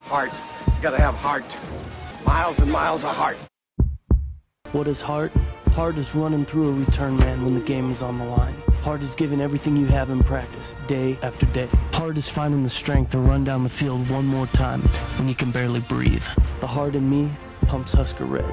Heart. You gotta have heart. Miles and miles of heart. What is heart? Heart is running through a return man when the game is on the line. Heart is giving everything you have in practice, day after day. Heart is finding the strength to run down the field one more time when you can barely breathe. The heart in me pumps Husker Red.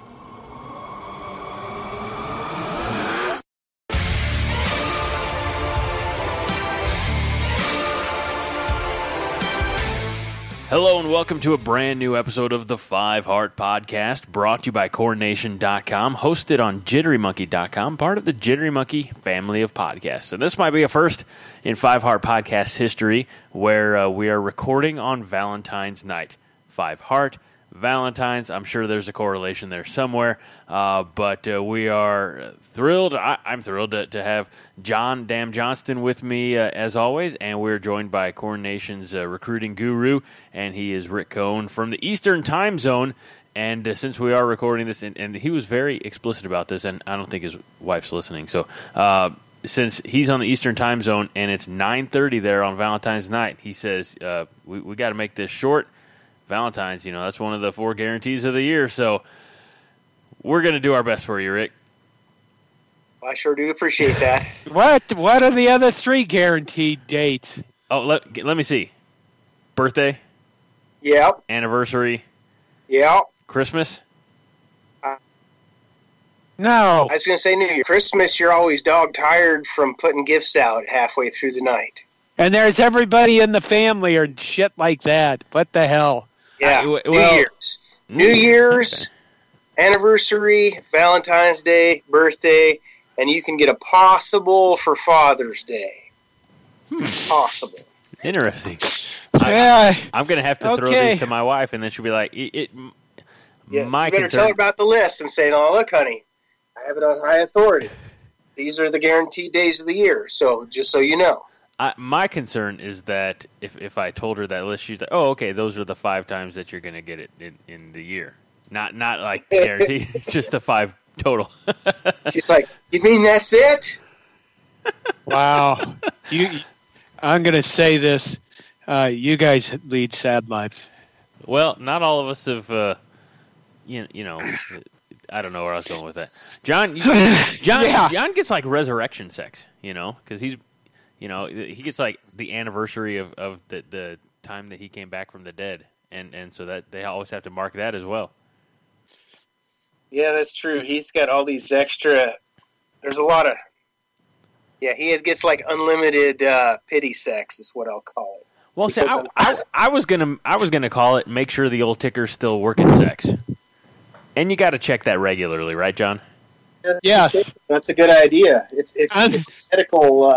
Hello and welcome to a brand new episode of the Five Heart Podcast, brought to you by CoreNation.com, hosted on JitteryMonkey.com, part of the Jittery Monkey family of podcasts. And this might be a first in Five Heart Podcast history where we are recording on Valentine's night. Five Heart, Valentine's, I'm sure there's a correlation there somewhere, but we are thrilled. I'm thrilled to have John Dam Johnston with me as always, and we're joined by Corn Nation's recruiting guru, and he is Rick Cohn from the Eastern Time Zone. And since we are recording this, and he was very explicit about this, and I don't think his wife's listening, so since he's on the Eastern Time Zone and it's 9:30 there on Valentine's night, he says we got to make this short. Valentine's, that's one of the 4 guarantees of the year, so we're going to do our best for you, Rick. I sure do appreciate that. What are the other 3 guaranteed dates? Oh, let me see. Birthday? Yep. Anniversary? Yep. Christmas? No. I was going to say New Year. Christmas, you're always dog-tired from putting gifts out halfway through the night. And there's everybody in the family or shit like that. What the hell? Yeah, New Year's, anniversary, Valentine's Day, birthday, and you can get a possible for Father's Day. Possible. Interesting. Yeah. I'm going to have to throw these to my wife, and then she'll be like, you better tell her about the list and say, "No, look, honey, I have it on high authority. These are the guaranteed days of the year, so just so you know." My concern is that if I told her that list, she's like, "Oh, okay, those are the 5 times that you're going to get it in the year, not like guaranteed, just the 5 total." She's like, "You mean that's it?" Wow. I'm going to say this: you guys lead sad lives. Well, not all of us have. I don't know where I was going with that. John gets like resurrection sex, because he's. He gets like the anniversary of the time that he came back from the dead, and so that they always have to mark that as well. Yeah, that's true. He's got all these extra. There's a lot of. Yeah, he gets like unlimited pity sex, is what I'll call it. Well, see, I was gonna call it make sure the old ticker's still working sex, and you got to check that regularly, right, John? Yes, that's a good idea. It's medical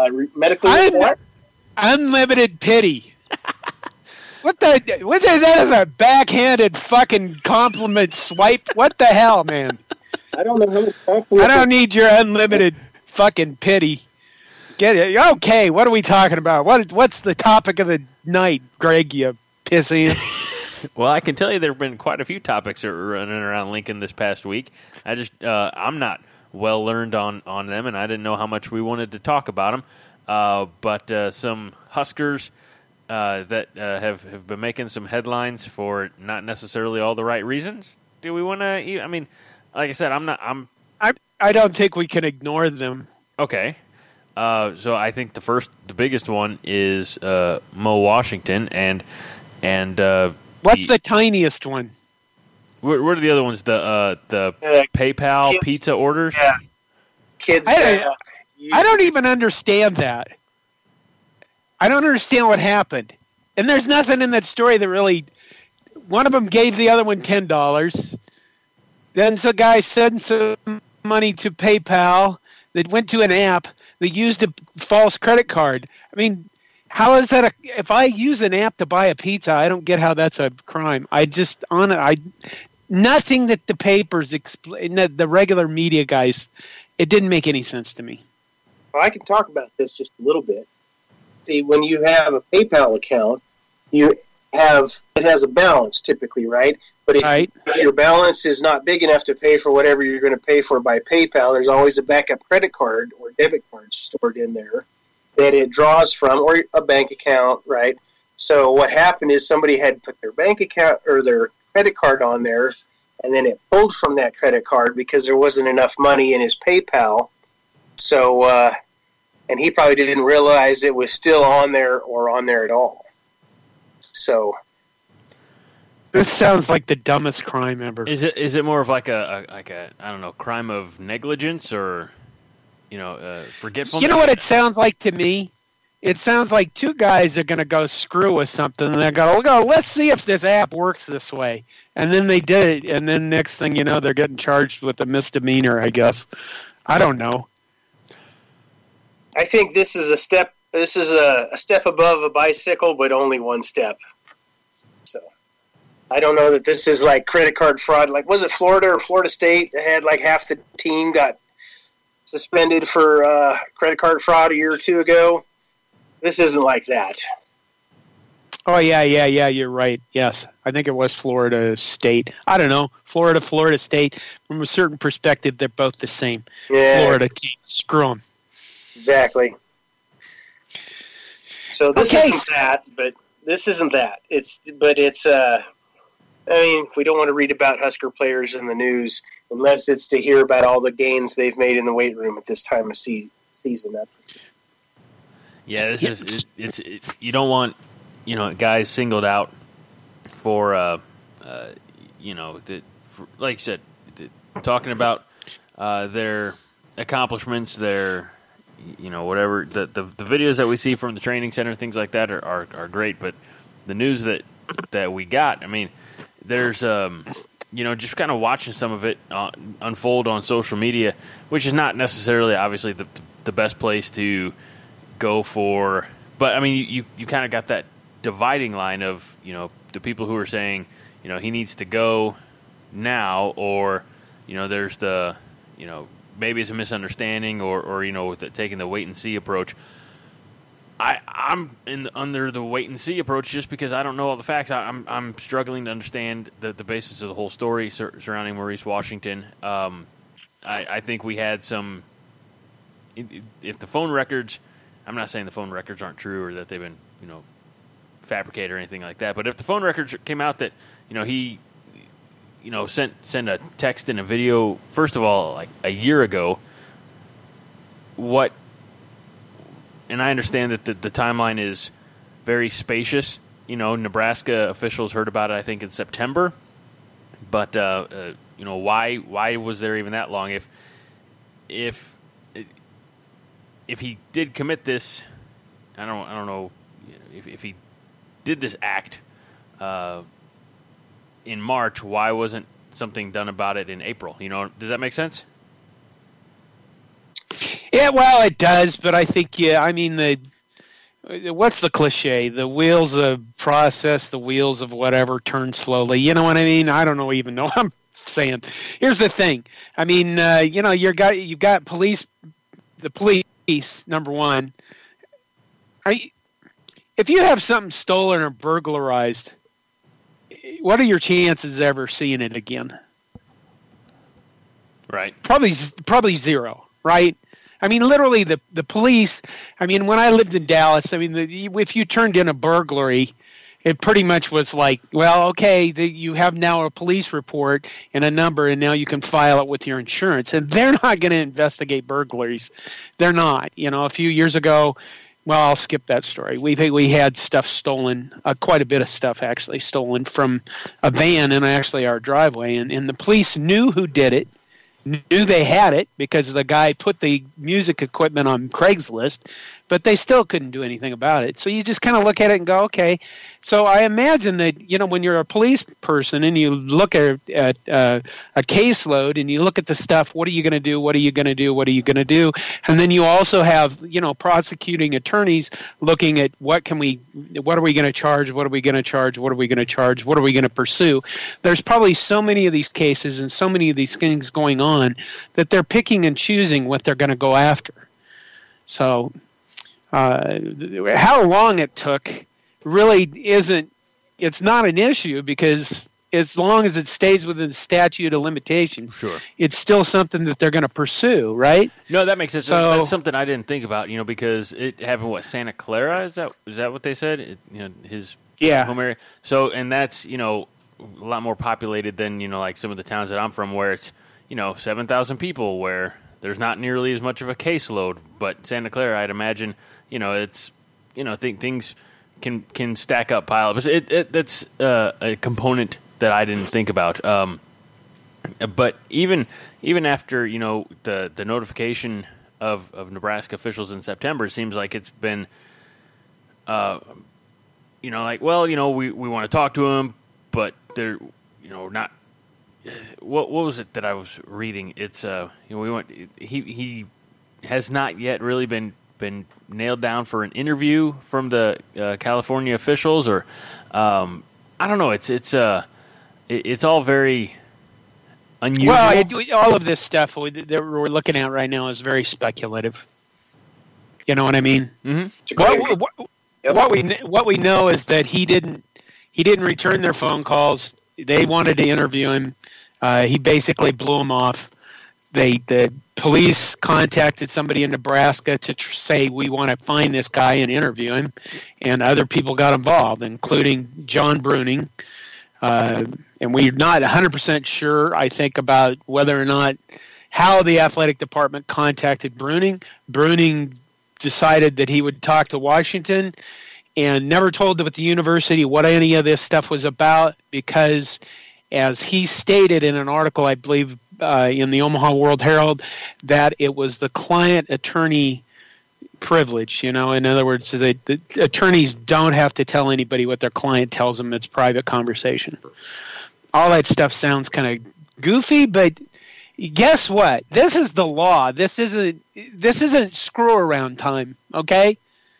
unlimited pity. What that is a backhanded fucking compliment swipe. What the hell, man? I don't know how much compliment. I don't need your unlimited fucking pity. Get it? Okay, what are we talking about? What's the topic of the night, Greg? You pissant. Well, I can tell you there have been quite a few topics running around Lincoln this past week. I'm not well learned on them, and I didn't know how much we wanted to talk about them. But some Huskers that have been making some headlines for not necessarily all the right reasons. Do we want to? I mean, like I said, I don't think we can ignore them. Okay. So I think the biggest one is Mo Washington, and what's the tiniest one? What are the other ones? The PayPal kids, pizza orders? Yeah. Kids. I don't even understand that. I don't understand what happened. And there's nothing in that story that really... One of them gave the other one $10. Then the guy sent some money to PayPal that went to an app that used a false credit card. I mean... How is that? If I use an app to buy a pizza, I don't get how that's a crime. Nothing that the papers explain, the regular media guys, it didn't make any sense to me. Well, I can talk about this just a little bit. See, when you have a PayPal account, it has a balance typically, right? But if your balance is not big enough to pay for whatever you're going to pay for by PayPal, there's always a backup credit card or debit card stored in there that it draws from, or a bank account, right, So what happened is somebody had put their bank account or their credit card on there, and then it pulled from that credit card because there wasn't enough money in his PayPal. So, and he probably didn't realize it was still on there or on there at all. So, this sounds like the dumbest crime ever. Is it more of like a I don't know, crime of negligence or forgetfulness? You know what it sounds like to me? It sounds like two guys are going to go screw with something, and they go, let's see if this app works this way. And then they did it, and then next thing you know, they're getting charged with a misdemeanor, I guess. I don't know. I think this is a step. This is a step above a bicycle, but only one step. So I don't know that this is like credit card fraud. Like, was it Florida or Florida State that had like half the team got suspended for credit card fraud a year or two ago? This isn't like that. Oh, yeah, you're right. Yes, I think it was Florida State. I don't know. Florida State. From a certain perspective, they're both the same. Yeah. Florida team. Screw them. Exactly. So this isn't that, but this isn't that. It's I mean, we don't want to read about Husker players in the news unless it's to hear about all the gains they've made in the weight room at this time of season. Yeah, this is you don't want guys singled out for like you said, talking about their accomplishments, their whatever the videos that we see from the training center, things like that are great, but the news that we got, I mean, there's just kind of watching some of it unfold on social media, which is not necessarily obviously the best place to go for, but I mean, you kind of got that dividing line of the people who are saying he needs to go now, or there's the maybe it's a misunderstanding, or with taking the wait and see approach. I'm under the wait and see approach just because I don't know all the facts. I'm struggling to understand the basis of the whole story surrounding Maurice Washington. I think we had some. If the phone records, I'm not saying the phone records aren't true or that they've been fabricated or anything like that. But if the phone records came out that he sent a text and a video, first of all, like a year ago, what? And I understand that the timeline is very spacious. Nebraska officials heard about it, I think, in September. But why was there even that long? If he did commit this, I don't know if he did this act in March, why wasn't something done about it in April? Does that make sense? Yeah, well, it does, but I think, what's the cliche? The wheels of process, the wheels of whatever turn slowly. You know what I mean? I don't even know what I'm saying. Here's the thing. I mean, you've got police, the police, number one. If you have something stolen or burglarized, what are your chances of ever seeing it again? Right. Probably zero, right? I mean, literally, the police, I mean, when I lived in Dallas, I mean, if you turned in a burglary, it pretty much was like, well, okay, you have now a police report and a number, and now you can file it with your insurance. And they're not going to investigate burglaries. They're not. A few years ago, well, I'll skip that story. We had stuff stolen, quite a bit of stuff actually stolen from a van in actually our driveway, and the police knew who did it, knew they had it because the guy put the music equipment on Craigslist, but they still couldn't do anything about it. So you just kind of look at it and go, okay. So I imagine that, when you're a police person and you look at a caseload and you look at the stuff, what are you going to do? What are you going to do? What are you going to do? And then you also have, prosecuting attorneys looking at what are we going to charge? What are we going to charge? What are we going to charge? What are we going to pursue? There's probably so many of these cases and so many of these things going on that they're picking and choosing what they're going to go after. So how long it took really it's not an issue because as long as it stays within the statute of limitations, sure, it's still something that they're going to pursue, right? No, that makes sense. So, that's something I didn't think about, because it happened, Santa Clara? Is that what they said? His home area? So, and that's, a lot more populated than, like some of the towns that I'm from where it's, 7,000 people where there's not nearly as much of a caseload. But Santa Clara, I'd imagine, it's, things can stack up, pile up. That's a component that I didn't think about. But even after the notification of Nebraska officials in September, it seems like it's been we want to talk to him, but they're not. What was it that I was reading? It's he has not yet really been nailed down for an interview from the California officials, or I don't know. It's all very unusual. Well, all of this stuff that we're looking at right now is very speculative. You know what I mean? Mm-hmm. What we know is that he didn't return their phone calls. They wanted to interview him. He basically blew them off. The police contacted somebody in Nebraska to say, we want to find this guy and interview him, and other people got involved, including John Bruning. And we're not 100% sure, I think, about whether or not how the athletic department contacted Bruning. Bruning decided that he would talk to Washington and never told the university what any of this stuff was about because, as he stated in an article, I believe, in the Omaha World Herald, that it was the client-attorney privilege. In other words, the attorneys don't have to tell anybody what their client tells them. It's private conversation. All that stuff sounds kind of goofy, but guess what? This is the law. This isn't screw around time, okay?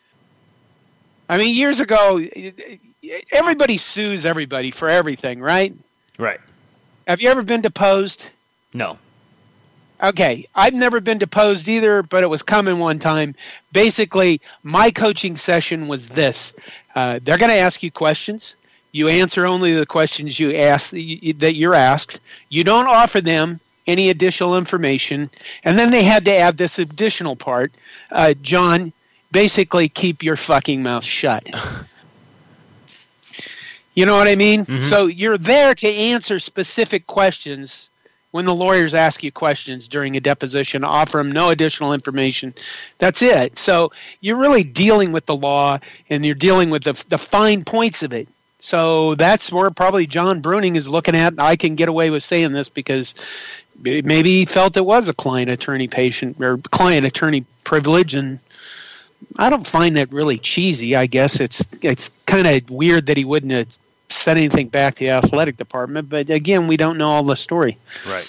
I mean, years ago, everybody sues everybody for everything, right? Right. Have you ever been deposed? No. Okay, I've never been deposed either, but it was coming one time. Basically, my coaching session was this. They're going to ask you questions. You answer only the questions you ask that you're asked. You don't offer them any additional information. And then they had to add this additional part. John, basically keep your fucking mouth shut. You know what I mean? Mm-hmm. So you're there to answer specific questions. When the lawyers ask you questions during a deposition, offer them no additional information. That's it. So you're really dealing with the law, and you're dealing with the fine points of it. So that's where probably John Bruning is looking at. I can get away with saying this because maybe he felt it was a client-attorney client-attorney privilege, and I don't find that really cheesy. I guess it's kind of weird that he wouldn't have said anything back to the athletic department, but again, we don't know all the story. Right.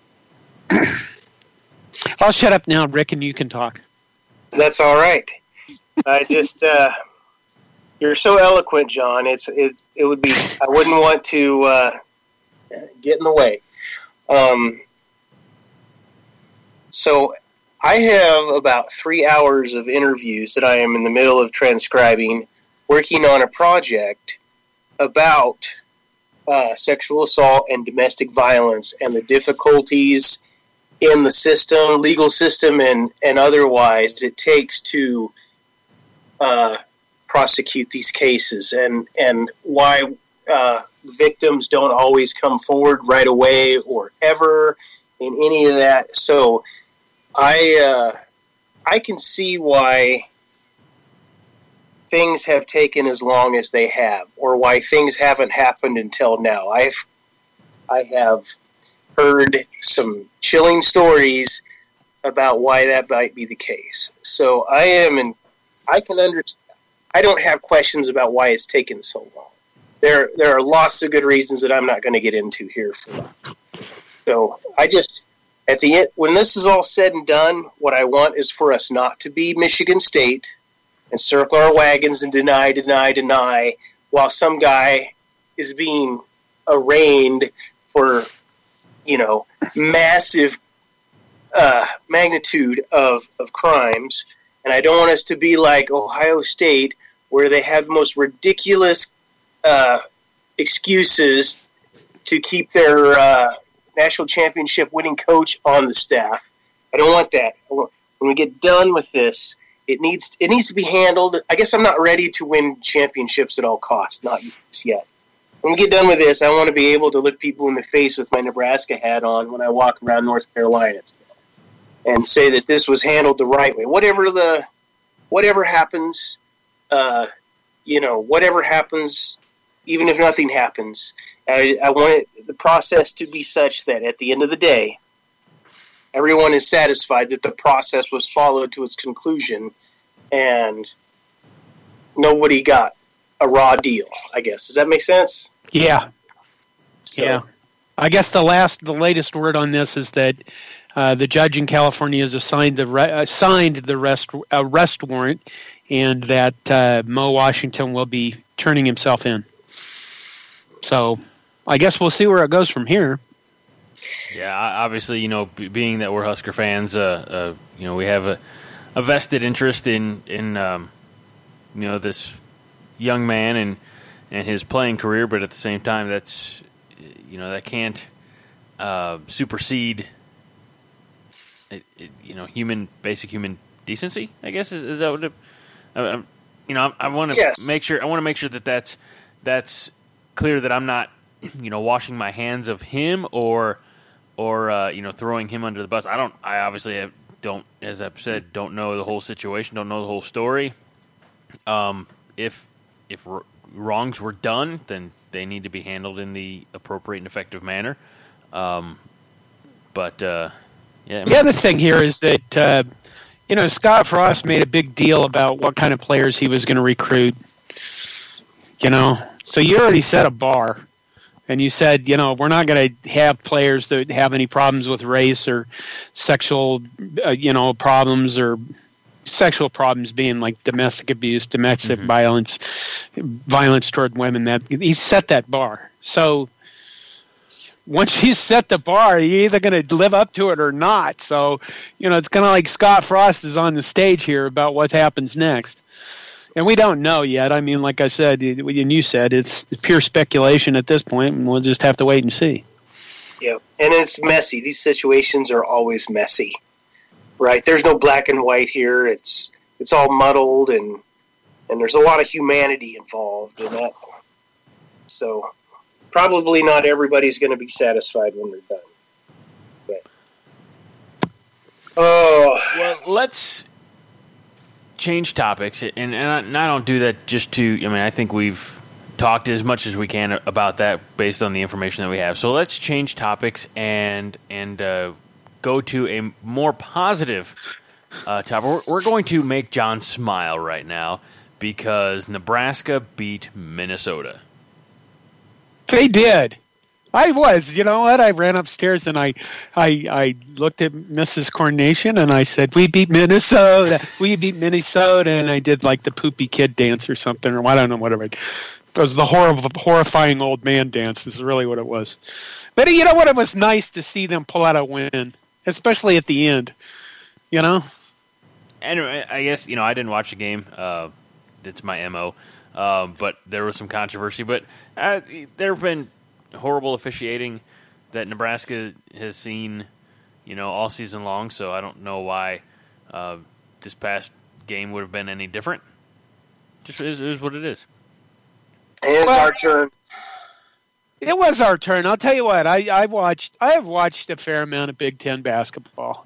I'll shut up now, Rick, and you can talk. That's all right. I just you're so eloquent, John. It would be, I wouldn't want to get in the way. So I have about 3 hours of interviews that I am in the middle of transcribing, working on a project about sexual assault and domestic violence and the difficulties in the system, legal system, and otherwise it takes to prosecute these cases, and why victims don't always come forward right away or ever in any of that. So I can see why things have taken as long as they have, or why things haven't happened until now. I have heard some chilling stories about why that might be the case. So I can understand. I don't have questions about why it's taken so long. There are lots of good reasons that I'm not going to get into here for that. So I just, at the end, when this is all said and done, what I want is for us not to be Michigan State and circle our wagons and deny, while some guy is being arraigned for, massive magnitude of crimes. And I don't want us to be like Ohio State, where they have the most ridiculous excuses to keep their national championship winning coach on the staff. I don't want that. When we get done with this, it needs to be handled. I guess I'm not ready to win championships at all costs, not yet. When we get done with this, I want to be able to look people in the face with my Nebraska hat on when I walk around North Carolina and say that this was handled the right way. Whatever happens, whatever happens, even if nothing happens, I want the process to be such that at the end of the day, everyone is satisfied that the process was followed to its conclusion and nobody got a raw deal, I guess. Does that make sense? Yeah. So, yeah. I guess the latest word on this is that the judge in California has signed the arrest warrant, and that Mo Washington will be turning himself in. So I guess we'll see where it goes from here. Yeah, obviously, being that we're Husker fans, we have a vested interest in this young man and his playing career, but at the same time, that's that can't supersede basic human decency. I guess is that what I want to make sure. I want to make sure that that's clear, that I'm not washing my hands of him or throwing him under the bus. I obviously don't, as I've said, don't know the whole situation, don't know the whole story. If wrongs were done, then they need to be handled in the appropriate and effective manner. The other thing here is that Scott Frost made a big deal about what kind of players he was going to recruit. So you already set a bar. And you said, we're not going to have players that have any problems with race or sexual, problems, or sexual problems being like domestic abuse, domestic violence toward women. That he set that bar. So once you set the bar, you're either going to live up to it or not. So, it's kind of like Scott Frost is on the stage here about what happens next. And we don't know yet. I mean, like I said, and you said, it's pure speculation at this point, and we'll just have to wait and see. Yeah, and it's messy. These situations are always messy, right? There's no black and white here. It's all muddled, and there's a lot of humanity involved in that. So probably not everybody's going to be satisfied when they're done. Well, let's change topics, and I don't do that just to. I think we've talked as much as we can about that based on the information that we have. So let's change topics and go to a more positive topic. We're going to make John smile right now because Nebraska beat Minnesota. They did. I was. You know what? I ran upstairs and I looked at Mrs. Coronation and I said, "We beat Minnesota. We beat Minnesota." And I did like the poopy kid dance or something, or I don't know, whatever. It was the horrifying old man dance is really what it was. But you know what? It was nice to see them pull out a win, especially at the end. Anyway, I guess I didn't watch the game. It's my MO. But there was some controversy. But there have been horrible officiating that Nebraska has seen, all season long. So I don't know why this past game would have been any different. Just is what it is. And it's our turn. It was our turn. I'll tell you what. I have watched a fair amount of Big Ten basketball.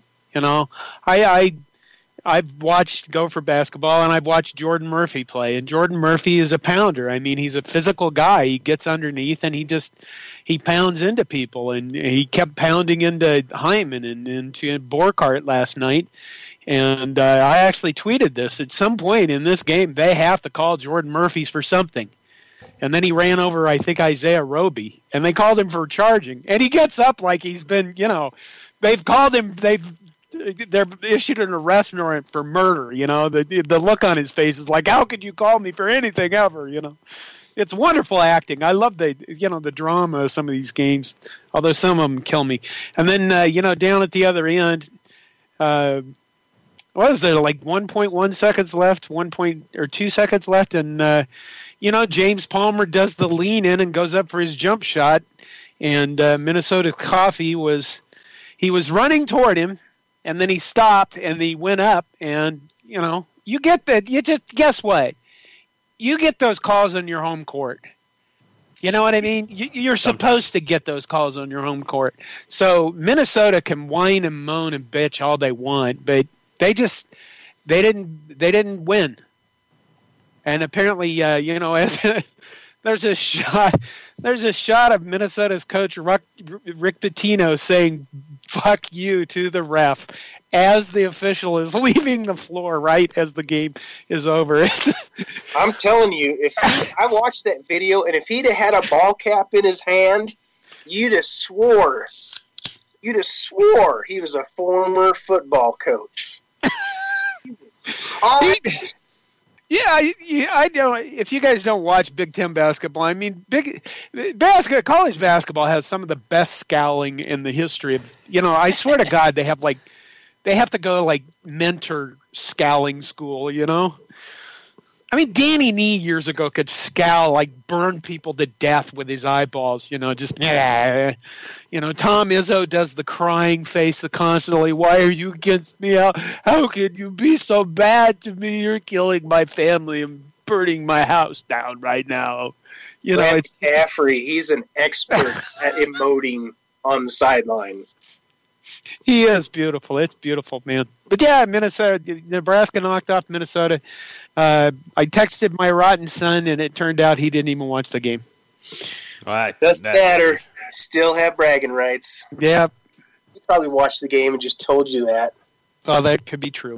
I've watched Gopher basketball, and I've watched Jordan Murphy play. And Jordan Murphy is a pounder. I mean, he's a physical guy. He gets underneath, and he pounds into people. And he kept pounding into Hyman and into Borkart last night. And I actually tweeted this. At some point in this game, they have to call Jordan Murphy for something. And then he ran over, I think, Isaiah Roby. And they called him for charging. And he gets up like he's been, they've called him, they're issued an arrest warrant for murder. The look on his face is like, how could you call me for anything ever? It's wonderful acting. I love the drama of some of these games, although some of them kill me. And then down at the other end, what is there, like 1.1 seconds left, 2 seconds left, and James Palmer does the lean in and goes up for his jump shot. and Minnesota Coffee was running toward him, and then he stopped and he went up, and you get that. You just guess what? You get those calls on your home court. You know what I mean? You're supposed to get those calls on your home court. So Minnesota can whine and moan and bitch all they want, but they didn't win. And apparently, as there's a shot of Minnesota's coach Rick Pitino saying "fuck you" to the ref as the official is leaving the floor right as the game is over. I'm telling you, I watched that video, and if he'd have had a ball cap in his hand, you'd have swore he was a former football coach. I know. If you guys don't watch Big Ten basketball, I mean, college basketball has some of the best scowling in the history of. I swear to God, they have to go like mentor scowling school. I mean, Danny Nee years ago could scowl, like burn people to death with his eyeballs, just, Tom Izzo does the crying face constantly, why are you against me? How could you be so bad to me? You're killing my family and burning my house down right now. It's Caffrey. He's an expert at emoting on the sideline. He is beautiful. It's beautiful, man. But yeah, Nebraska knocked off Minnesota. I texted my rotten son, and it turned out he didn't even watch the game. All right. Doesn't matter. Still have bragging rights. Yeah. He probably watched the game and just told you that. Oh, that could be true.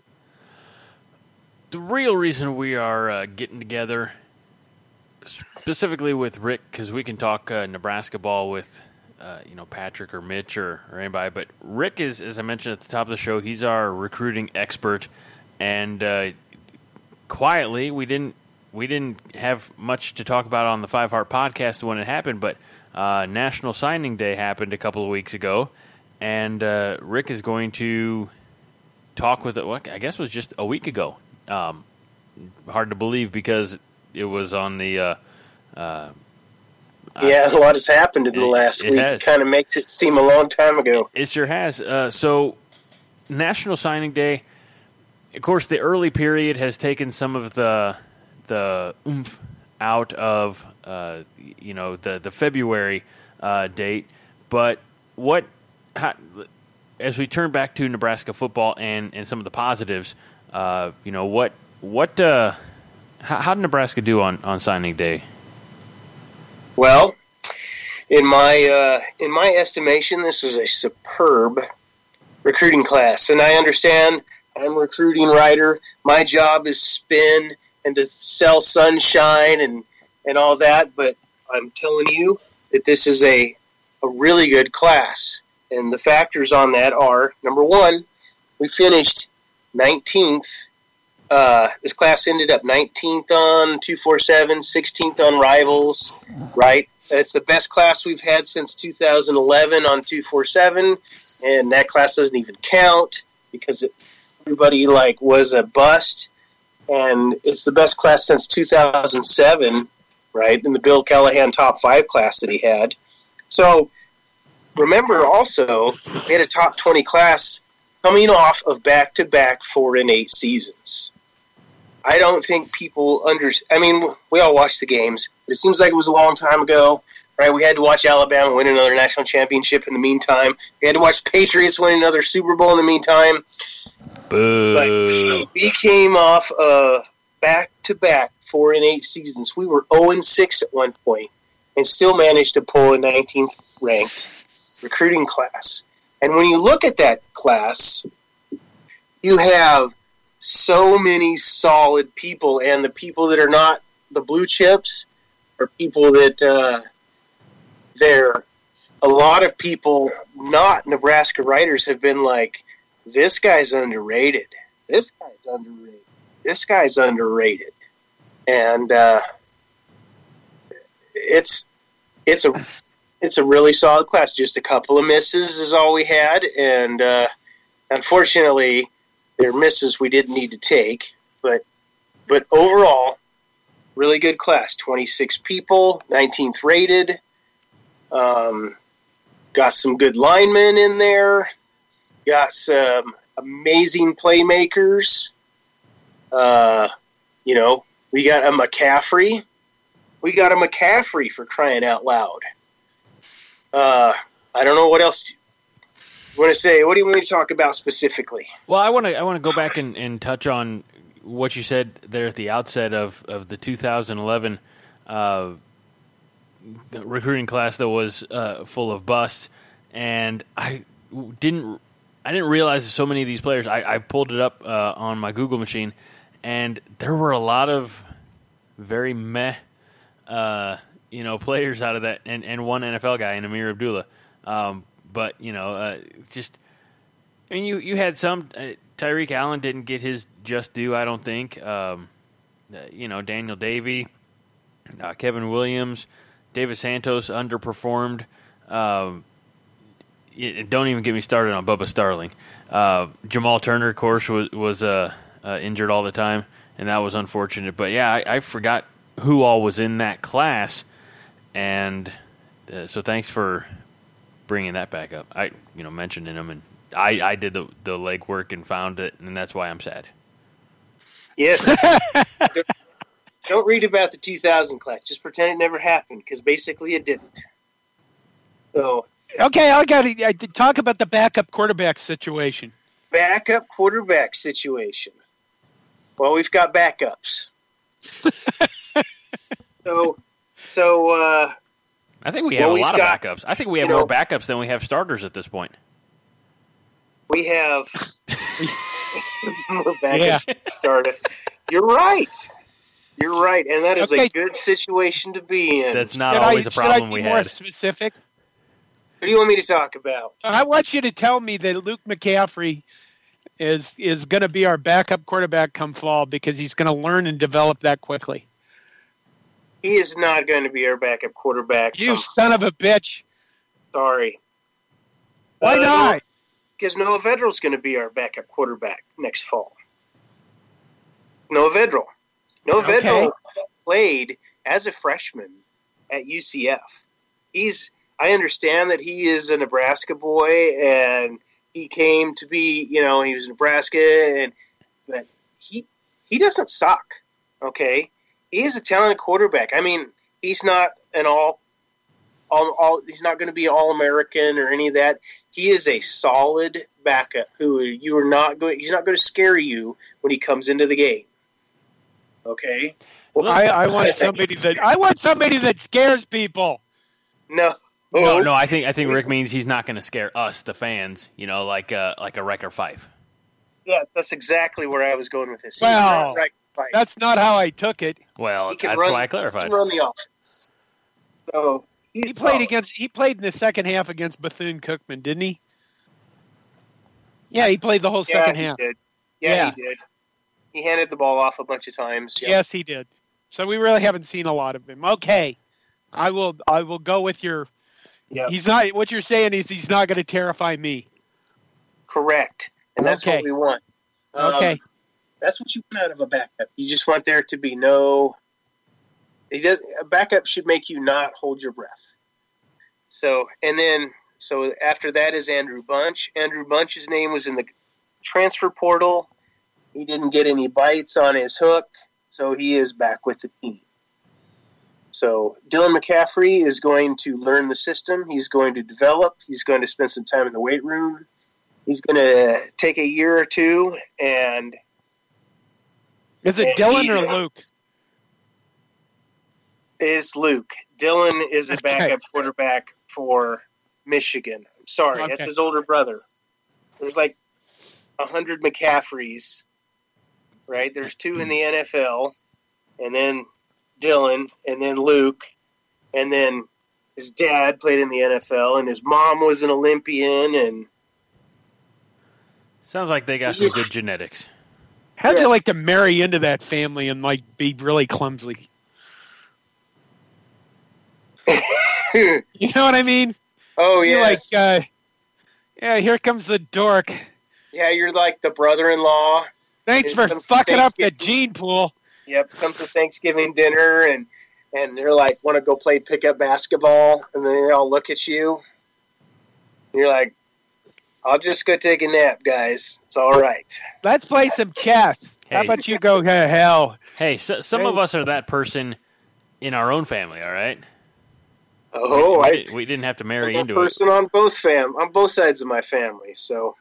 The real reason we are getting together, specifically with Rick, because we can talk Nebraska ball with Patrick or Mitch or anybody, but Rick is, as I mentioned at the top of the show, he's our recruiting expert, and quietly we didn't have much to talk about on the Five Heart podcast when it happened, but National Signing Day happened a couple of weeks ago, and Rick is going to talk with it. Well, I guess it was just a week ago. Hard to believe because it was on the. A lot has happened in the last week. It kind of makes it seem a long time ago. It sure has. So, National Signing Day, of course, the early period has taken some of the oomph out of the February date. But as we turn back to Nebraska football and some of the positives, how did Nebraska do on signing day? Well, in my estimation, this is a superb recruiting class, and I understand I'm a recruiting writer. My job is spin and to sell sunshine and all that, but I'm telling you that this is a really good class, and the factors on that are, number one, we finished 19th. This class ended up 19th on 247, 16th on Rivals, right? It's the best class we've had since 2011 on 247, and that class doesn't even count because everybody was a bust, and it's the best class since 2007, right? In the Bill Callahan top 5 class that he had. So remember also, we had a top 20 class coming off of back-to-back 4-8 seasons. I don't think people I mean, we all watch the games, but it seems like it was a long time ago, right? We had to watch Alabama win another national championship in the meantime. We had to watch the Patriots win another Super Bowl in the meantime. Boo. But we came off back-to-back 4-8 seasons. We were 0-6 at one point and still managed to pull a 19th ranked recruiting class. And when you look at that class, you have so many solid people, and the people that are not the blue chips are people that a lot of people, not Nebraska writers, have been like, this guy's underrated. This guy's underrated. This guy's underrated. And it's a really solid class. Just a couple of misses is all we had, and unfortunately, there are misses we didn't need to take. But overall, really good class. 26 people, 19th rated. Got some good linemen in there. Got some amazing playmakers. We got a McCaffrey. We got a McCaffrey, for crying out loud. I don't know what else you want to say. What do you want me to talk about specifically? Well, I want to go back and touch on what you said there at the outset of the 2011 recruiting class that was full of busts, and I didn't realize that so many of these players. I pulled it up on my Google machine, and there were a lot of very meh, players out of that, and one NFL guy, in Amir Abdullah. But you had some. Tyreek Allen didn't get his just due, I don't think. Daniel Davey, Kevin Williams, David Santos underperformed. Don't even get me started on Bubba Starling. Jamal Turner, of course, was injured all the time, and that was unfortunate. But yeah, I forgot who all was in that class, and so thanks for bringing that back up. I mentioned them, and I did the legwork and found it, and that's why I'm sad. Yes. Don't read about the 2000 class. Just pretend it never happened, because basically it didn't. So. Okay, I got to talk about the backup quarterback situation. Backup quarterback situation. Well, we've got backups. So. I think we have a lot of backups. I think we have more backups than we have starters at this point. We have more backups started. You're right. You're right, and that is a good situation to be in. That's not always a problem we had. Should I be more specific? What do you want me to talk about? I want you to tell me that Luke McCaffrey is going to be our backup quarterback come fall, because he's going to learn and develop that quickly. He is not going to be our backup quarterback. You son of a bitch. Sorry. Why not? Because Noah Vedrill's going to be our backup quarterback next fall. Noah Vedrill. Noah Vedrill played as a freshman at UCF. I understand that he is a Nebraska boy, and he came to be, he was in Nebraska, but he doesn't suck, okay? He is a talented quarterback. I mean, he's not an he's not going to be an All-American or any of that. He is a solid backup who he's not going to scare you when he comes into the game. Okay? Well, I want somebody that scares people. No. No, I think Rick means he's not going to scare us, the fans, like a Wrecker Fife. Yeah, that's exactly where I was going with this. Well, that's not how I took it. Well, that's why I clarified. He can run the offense. So he played in the second half against Bethune-Cookman, didn't he? Yeah, he played the whole second half. Did. Yeah, he did. He handed the ball off a bunch of times. Yeah. Yes, he did. So we really haven't seen a lot of him. Okay, I will go with your. Yeah. He's not. What you're saying is he's not going to terrify me. Correct, and that's what we want. Okay. That's what you want out of a backup. You just want there to be no. A backup should make you not hold your breath. So after that is Andrew Bunch. Andrew Bunch's name was in the transfer portal. He didn't get any bites on his hook, so he is back with the team. So Dylan McCaffrey is going to learn the system. He's going to develop. He's going to spend some time in the weight room. He's going to take a year or two and. Is it Dylan or Luke? It's Luke. Dylan is a backup quarterback for Michigan. Sorry, that's his older brother. There's like 100 McCaffreys, right? There's 2 in the NFL, and then Dylan, and then Luke, and then his dad played in the NFL, and his mom was an Olympian. And sounds like they got some good genetics. How'd you like to marry into that family and be really clumsy? You know what I mean? Oh, yes. You're like, here comes the dork. Yeah, you're like the brother-in-law. Thanks for fucking up the gene pool. Yep, comes to Thanksgiving dinner, and and they're like, want to go play pickup basketball, and then they all look at you. And you're like, I'll just go take a nap, guys. It's all right. Let's play some chess. Hey. How about you go to hell? Hey, some of us are that person in our own family, all right? Oh, we didn't have to marry I'm into that person it. on both sides of my family. So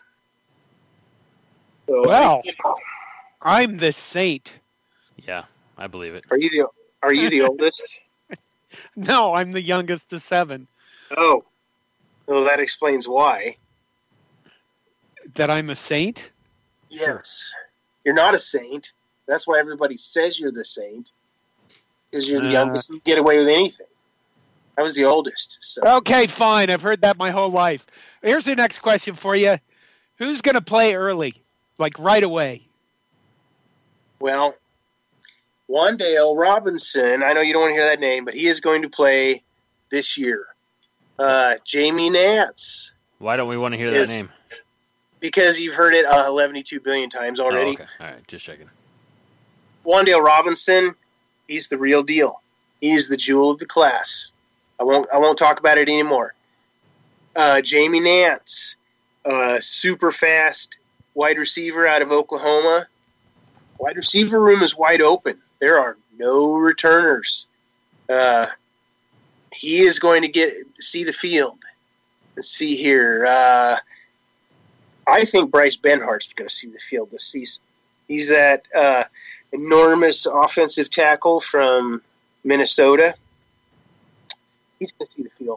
well, I'm the saint. Yeah, I believe it. Are you the oldest? No, I'm the youngest of 7. Oh, well, that explains why. That I'm a saint? Yes, you're not a saint. That's why everybody says you're the saint, because you're the youngest. You get away with anything. I was the oldest. So. Okay, fine. I've heard that my whole life. Here's the next question for you. Who's going to play early? Like right away? Well, Wandale Robinson, I know you don't want to hear that name, but he is going to play this year. Jamie Nance. Why don't we want to hear that name? Because you've heard it 112 billion times already. Oh, okay. All right, just checking. Wandale Robinson, he's the real deal. He's the jewel of the class. I won't talk about it anymore. Jamie Nance, super fast wide receiver out of Oklahoma. Wide receiver room is wide open. There are no returners. He is going to see the field. Let's see here. I think Bryce Benhart's going to see the field this season. He's that enormous offensive tackle from Minnesota. He's going to see the field.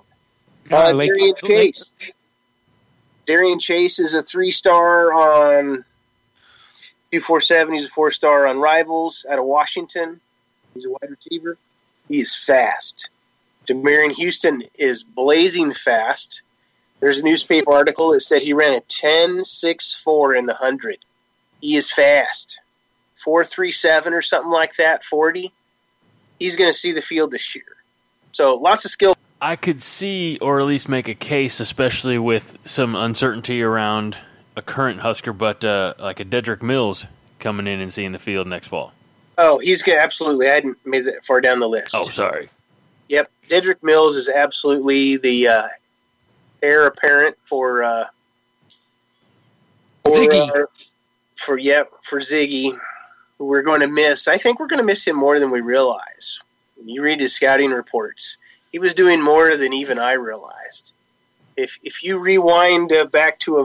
Darian Chase is a 3-star on 247. He's a 4-star on Rivals out of Washington. He's a wide receiver. He is fast. Demarion Houston is blazing fast. There's a newspaper article that said he ran a 10.64 in the 100. He is fast. 4.37 or something like that, 40. He's going to see the field this year. So lots of skill. I could see, or at least make a case, especially with some uncertainty around a current Husker, but like a Dedrick Mills coming in and seeing the field next fall. Oh, he's going to absolutely. I hadn't made that far down the list. Oh, sorry. Yep, Dedrick Mills is absolutely the heir apparent for Ziggy. For Ziggy, who we're going to miss. I think we're going to miss him more than we realize. When you read his scouting reports, he was doing more than even I realized. If you rewind back to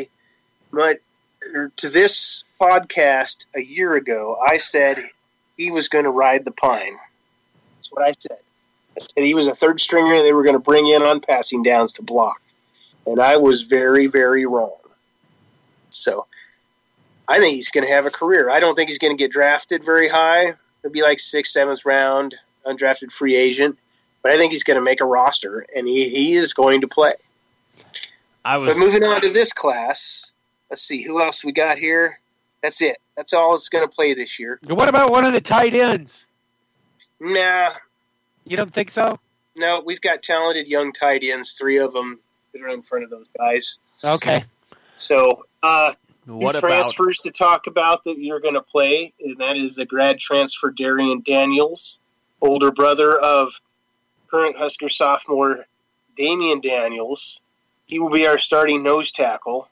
to this podcast a year ago, I said he was going to ride the pine. That's what I said. I said he was a third stringer they were going to bring in on passing downs to block. And I was very, very wrong. So I think he's going to have a career. I don't think he's going to get drafted very high. It'll be like 6th, 7th round, undrafted free agent. But I think he's going to make a roster, and he is going to play. But moving on to this class, let's see, who else we got here? That's it. That's all that's going to play this year. What about one of the tight ends? Nah. You don't think so? No, we've got talented young tight ends, 3 of them that are in front of those guys. Okay. So, what transfers to talk about that you're going to play, and that is the grad transfer Darian Daniels, older brother of current Husker sophomore Damian Daniels. He will be our starting nose tackle.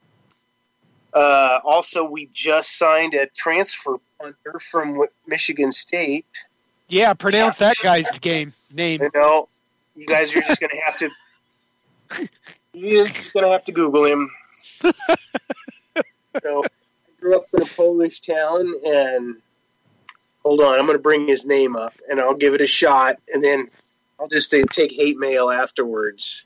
Also, we just signed a transfer punter from Michigan State. Yeah, pronounce that guy's name. You know, you guys are just going to have to. You're just going to have to Google him. So, I grew up in a Polish town, and hold on, I'm going to bring his name up, and I'll give it a shot, and then I'll just take hate mail afterwards.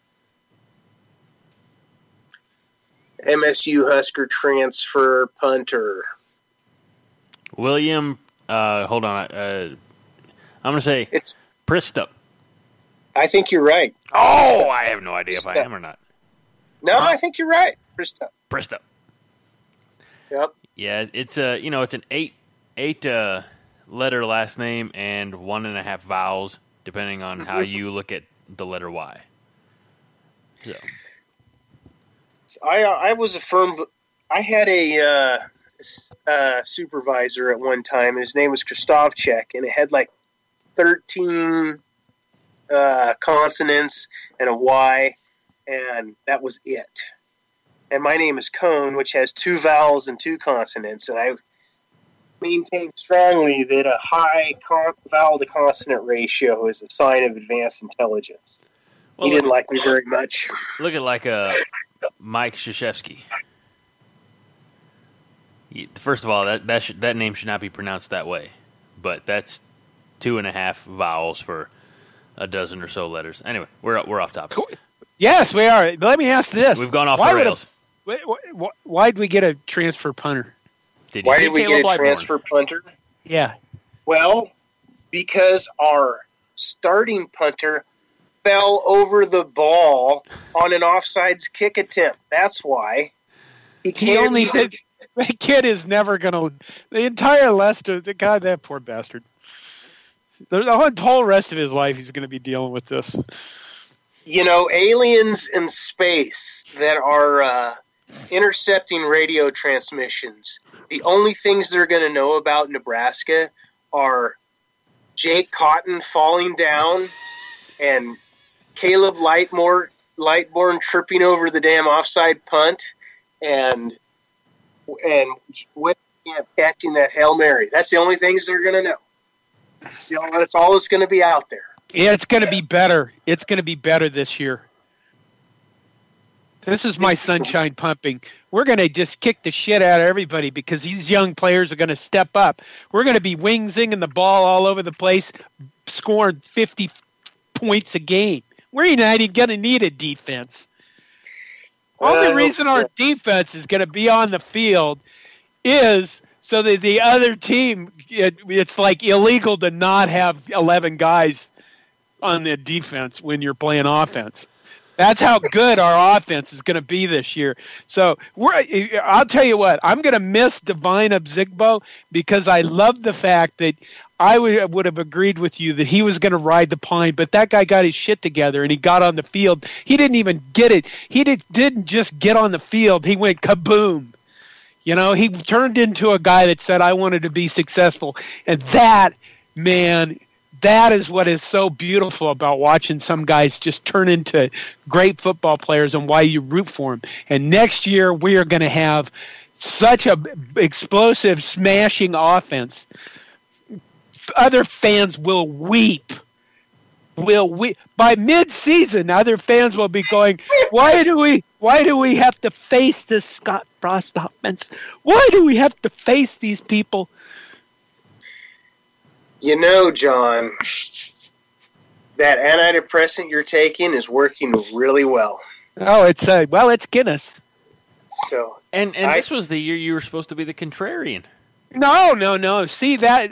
MSU Husker transfer punter. William, hold on. I'm going to say it's Pristup. I think you're right. Oh, I have no idea if I am or not. No, I think you're right. Pristup. Yep. Yeah, it's it's an eight letter last name and 1.5 vowels, depending on how you look at the letter Y. So, I was I had a supervisor at one time, and his name was Kristovchek, and it had like 13 consonants and a Y, and that was it. And my name is Cone, which has 2 vowels and 2 consonants, and I maintain strongly that a high vowel to consonant ratio is a sign of advanced intelligence. Well, he didn't like me very much. Look at Mike Krzyzewski. First of all, that name should not be pronounced that way, but that's 2.5 vowels for a dozen or so letters. Anyway, we're off topic. Yes, we are. Let me ask this: we've gone off the rails. Why did we get a transfer punter? Why did we get a transfer punter? Yeah. Well, because our starting punter fell over the ball on an offsides kick attempt. That's why. He only did. That kid is never going to. The entire Leicester. God, that poor bastard. The whole rest of his life, he's going to be dealing with this. You know, aliens in space that are intercepting radio transmissions. The only things they're going to know about Nebraska are Jake Cotton falling down and Caleb Lightborn tripping over the damn offside punt and catching that Hail Mary. That's the only things they're going to know. That's all that's going to be out there. Yeah, it's going to be better. It's going to be better this year. This is my sunshine pumping. We're going to just kick the shit out of everybody because these young players are going to step up. We're going to be wing-zinging the ball all over the place, scoring 50 points a game. We're not even going to need a defense. Only reason our defense is going to be on the field is so that the other team, it's like illegal to not have 11 guys on the defense when you're playing offense. That's how good our offense is going to be this year. So I'll tell you what, I'm going to miss Divine Obzigbo because I love the fact that I would have agreed with you that he was going to ride the pine, but that guy got his shit together and he got on the field. He didn't even get it. He didn't just get on the field. He went kaboom. You know, he turned into a guy that said, I wanted to be successful. And that, man, that is what is so beautiful about watching some guys just turn into great football players and why you root for them. And next year we are going to have such a explosive, smashing offense. Other fans will weep. By mid-season, other fans will be going, why do we have to face this Scott Frost offense? Why do we have to face these people? You know, John, that antidepressant you're taking is working really well. Oh, it's Guinness. So, and this was the year you were supposed to be the contrarian. No. See that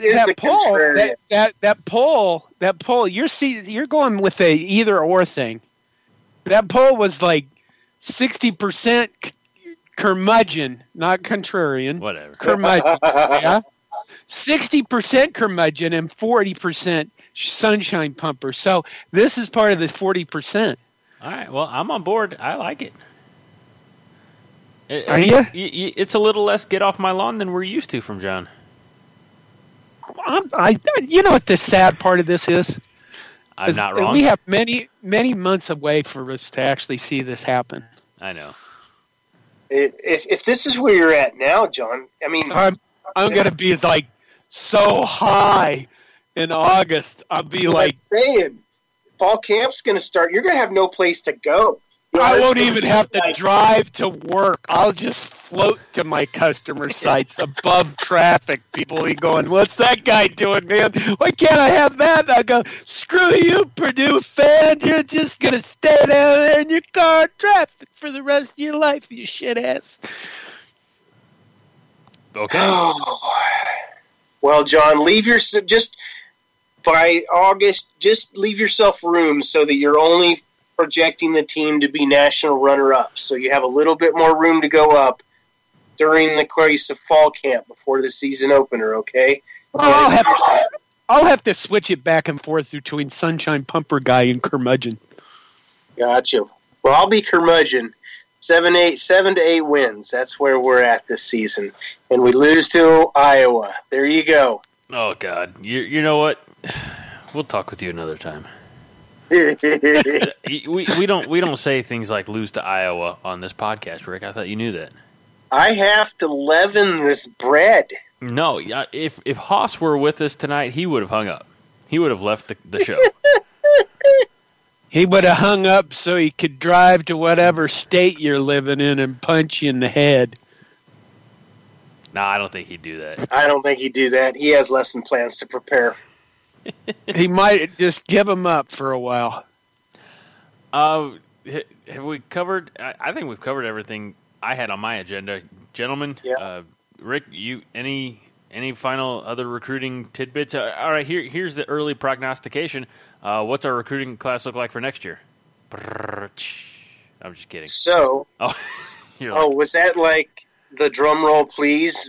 poll. You're going with a either or thing. That poll was like 60% curmudgeon, not contrarian. Whatever. Curmudgeon. Yeah. 60% curmudgeon and 40% sunshine pumper. So this is part of the 40%. All right. Well, I'm on board. I like it. Are you? It's a little less get off my lawn than we're used to from John. You know what the sad part of this is? I'm not wrong. We have many, many months away for us to actually see this happen. I know. If this is where you're at now, John, I mean... I'm going to be like so high in August. I'll be like... saying, fall camp's going to start. You're going to have no place to go. I won't even have to drive to work. I'll just float to my customer sites above traffic. People will be going, what's that guy doing, man? Why can't I have that? And I go, screw you, Purdue fan. You're just going to stay down there in your car in traffic for the rest of your life, you shit ass. Okay. Well, John, just by August, just leave yourself room so that you're only projecting the team to be national runner-up. So you have a little bit more room to go up during the course of fall camp before the season opener, okay? Well, I'll have to switch it back and forth between Sunshine Pumper Guy and Curmudgeon. Gotcha. Well, I'll be Curmudgeon. 7 to 8 wins. That's where we're at this season. And we lose to Iowa. There you go. Oh, God. You know what? We'll talk with you another time. we don't say things like lose to Iowa on this podcast, Rick. I thought you knew that. I have to leaven this bread. No, if Haas were with us tonight, he would have hung up. He would have left the show. He would have hung up so he could drive to whatever state you're living in and punch you in the head. No, I don't think he'd do that. I don't think he'd do that. He has lesson plans to prepare. He might just give them up for a while. Have we covered? I think we've covered everything I had on my agenda, gentlemen. Yeah. Rick, you any final other recruiting tidbits? All right, here's the early prognostication. What's our recruiting class look like for next year? I'm just kidding. So, was that like the drum roll, please?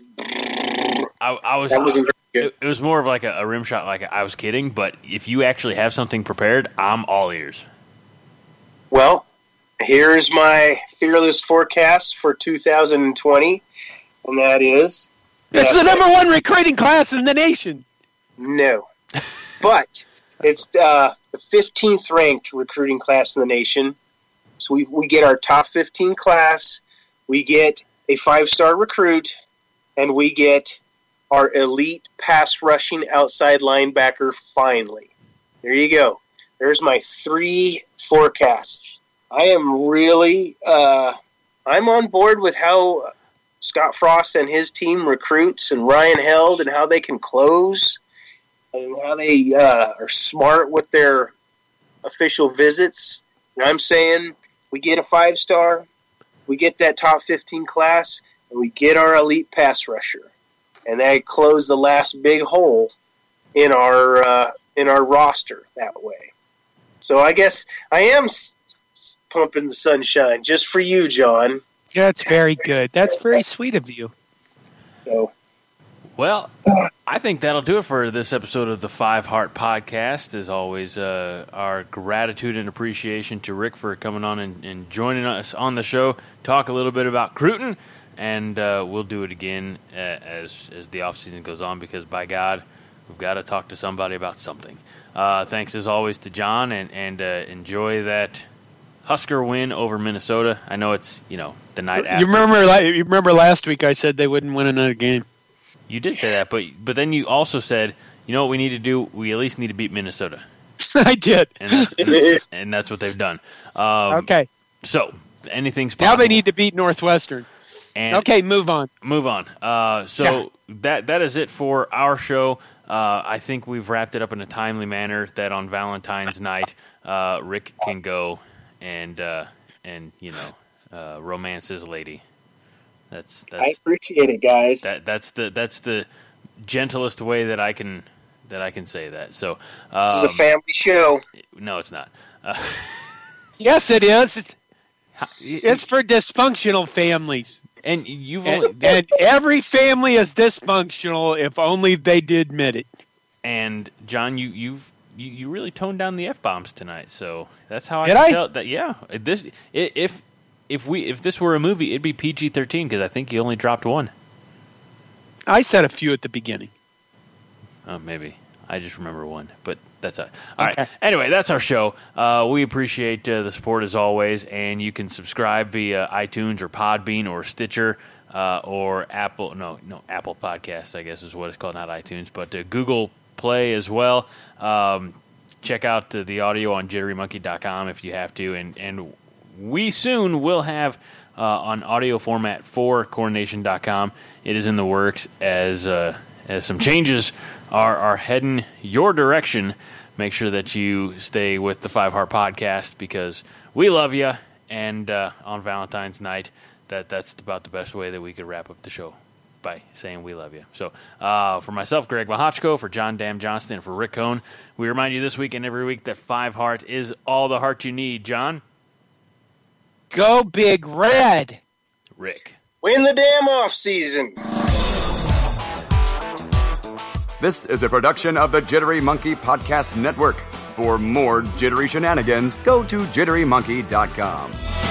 I was. That wasn't very good. It was more of like a rim shot, like I was kidding. But if you actually have something prepared, I'm all ears. Well, here's my fearless forecast for 2020, and that is... It's the number one recruiting class in the nation. No. But it's the 15th ranked recruiting class in the nation. So we get our top 15 class, we get a 5-star recruit, and we get our elite pass rushing outside linebacker finally. There you go. There's my 3 forecasts. I am really I'm on board with how Scott Frost and his team recruits, and Ryan Held, and how they can close, and how they are smart with their official visits. And I'm saying we get a 5-star, we get that top 15 class, and we get our elite pass rusher, and they close the last big hole in our roster that way. So I guess I am pumping the sunshine just for you, John. That's very good. That's very sweet of you. So, well, I think that'll do it for this episode of the 5 Heart Podcast. As always, our gratitude and appreciation to Rick for coming on and joining us on the show. Talk a little bit about Cruton, and we'll do it again as the offseason goes on, because, by God, we've got to talk to somebody about something. Thanks, as always, to John, and enjoy that Husker win over Minnesota. I know it's, the night after. You remember last week I said they wouldn't win another game. You did say that, but then you also said, what we need to do? We at least need to beat Minnesota. I did. And that's what they've done. Okay. So, anything's possible. Now they need to beat Northwestern. And okay, move on. That is it for our show. I think we've wrapped it up in a timely manner that on Valentine's night, Rick can go and romance his lady. That's I appreciate it, guys. That's the gentlest way that I can say that. So this is a family show. No, it's not. Yes, it is. It's for dysfunctional families. And and every family is dysfunctional if only they did admit it. And John, you really toned down the F-bombs tonight, so that's how Did I I? tell that. Yeah, if this were a movie, it'd be PG-13 because I think you only dropped one. I said a few at the beginning. Oh, maybe I just remember one, but that's all right. Anyway, that's our show. We appreciate the support as always, and you can subscribe via iTunes or Podbean or Stitcher or Apple. No, Apple Podcast, I guess is what it's called, not iTunes, but Google Play as well. Check out the audio on jitterymonkey.com if you have to, and we soon will have on audio format for CornNation.com. It is in the works as some changes are heading your direction. Make sure that you stay with the 5 Heart Podcast because we love you, and on Valentine's night, that's about the best way that we could wrap up the show, by saying we love you. So for myself, Greg Mahochko, for John Dam Johnston, and for Rick Cohn, we remind you this week and every week that 5 Heart is all the heart you need. John? Go Big Red! Rick? Win the damn off season! This is a production of the Jittery Monkey Podcast Network. For more jittery shenanigans, go to jitterymonkey.com.